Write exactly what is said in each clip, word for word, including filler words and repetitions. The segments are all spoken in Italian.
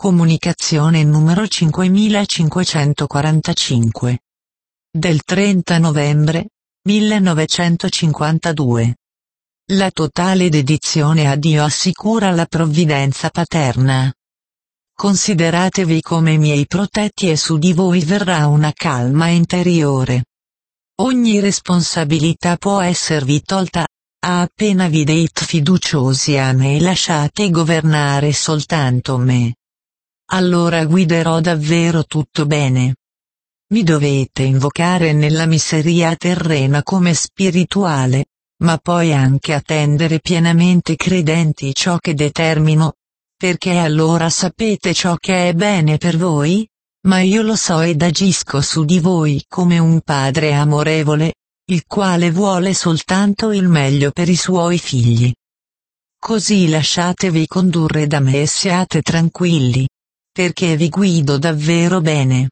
Comunicazione numero cinquemilacinquecentoquarantacinque. Del trenta novembre millenovecentocinquantadue. La totale dedizione a Dio assicura la provvidenza paterna. Consideratevi come miei protetti e su di voi verrà una calma interiore. Ogni responsabilità può esservi tolta, appena vi dite fiduciosi a me e lasciate governare soltanto me. Allora guiderò davvero tutto bene. Mi dovete invocare nella miseria terrena come spirituale, ma poi anche attendere pienamente credenti ciò che determino, perché allora sapete ciò che è bene per voi, ma io lo so ed agisco su di voi come un padre amorevole, il quale vuole soltanto il meglio per i suoi figli. Così lasciatevi condurre da me e siate tranquilli, perché vi guido davvero bene.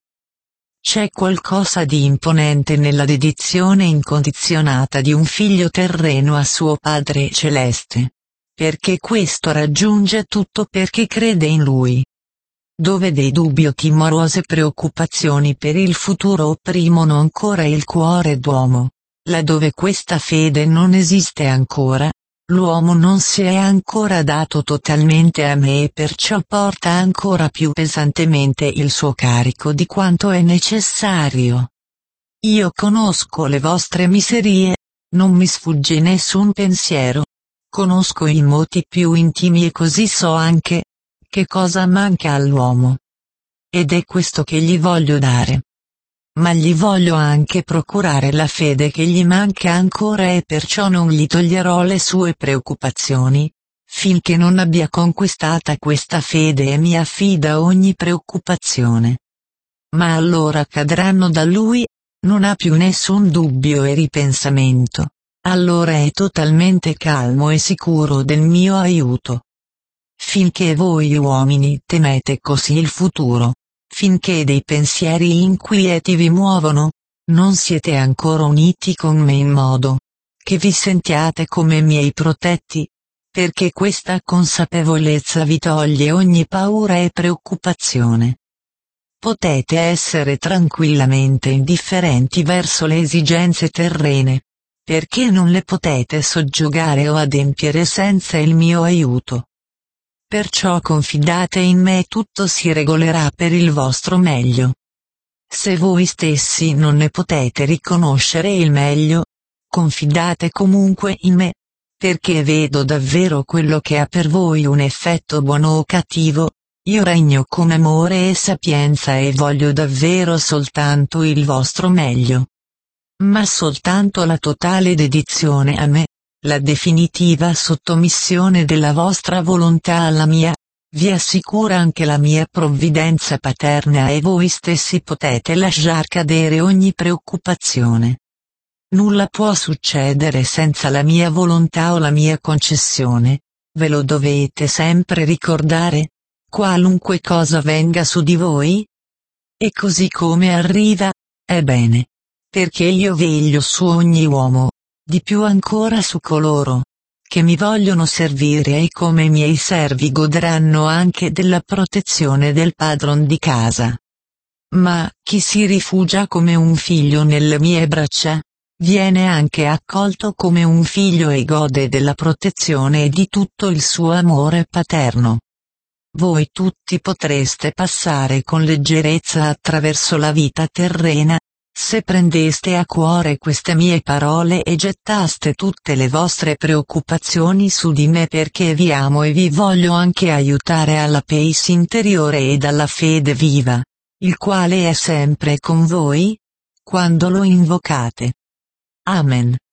C'è qualcosa di imponente nella dedizione incondizionata di un figlio terreno a suo Padre celeste, perché questo raggiunge tutto perché crede in Lui. Dove dei dubbi o timorose preoccupazioni per il futuro opprimono ancora il cuore d'uomo, laddove questa fede non esiste ancora, l'uomo non si è ancora dato totalmente a me e perciò porta ancora più pesantemente il suo carico di quanto è necessario. Io conosco le vostre miserie, non mi sfugge nessun pensiero. Conosco i moti più intimi e così so anche che cosa manca all'uomo. Ed è questo che gli voglio dare. Ma gli voglio anche procurare la fede che gli manca ancora e perciò non gli toglierò le sue preoccupazioni, finché non abbia conquistata questa fede e mi affida ogni preoccupazione. Ma allora cadranno da lui, non ha più nessun dubbio e ripensamento, allora è totalmente calmo e sicuro del mio aiuto. Finché voi uomini temete così il futuro, finché dei pensieri inquieti vi muovono, non siete ancora uniti con me in modo che vi sentiate come miei protetti, perché questa consapevolezza vi toglie ogni paura e preoccupazione. Potete essere tranquillamente indifferenti verso le esigenze terrene, perché non le potete soggiogare o adempiere senza il mio aiuto. Perciò confidate in me e tutto si regolerà per il vostro meglio. Se voi stessi non ne potete riconoscere il meglio, confidate comunque in me, perché vedo davvero quello che ha per voi un effetto buono o cattivo, io regno con amore e sapienza e voglio davvero soltanto il vostro meglio. Ma soltanto la totale dedizione a me, la definitiva sottomissione della vostra volontà alla mia, vi assicura anche la mia provvidenza paterna e voi stessi potete lasciar cadere ogni preoccupazione. Nulla può succedere senza la mia volontà o la mia concessione, ve lo dovete sempre ricordare, qualunque cosa venga su di voi. E così come arriva, è bene, perché io veglio su ogni uomo, di più ancora su coloro che mi vogliono servire e come miei servi godranno anche della protezione del padron di casa. Ma chi si rifugia come un figlio nelle mie braccia, viene anche accolto come un figlio e gode della protezione e di tutto il suo amore paterno. Voi tutti potreste passare con leggerezza attraverso la vita terrena, se prendeste a cuore queste mie parole e gettaste tutte le vostre preoccupazioni su di me perché vi amo e vi voglio anche aiutare alla pace interiore ed alla fede viva, il quale è sempre con voi, quando lo invocate. Amen.